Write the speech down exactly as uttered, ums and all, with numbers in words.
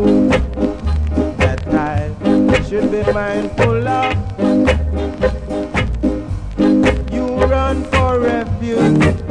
that I should be mindful of. You run for refuge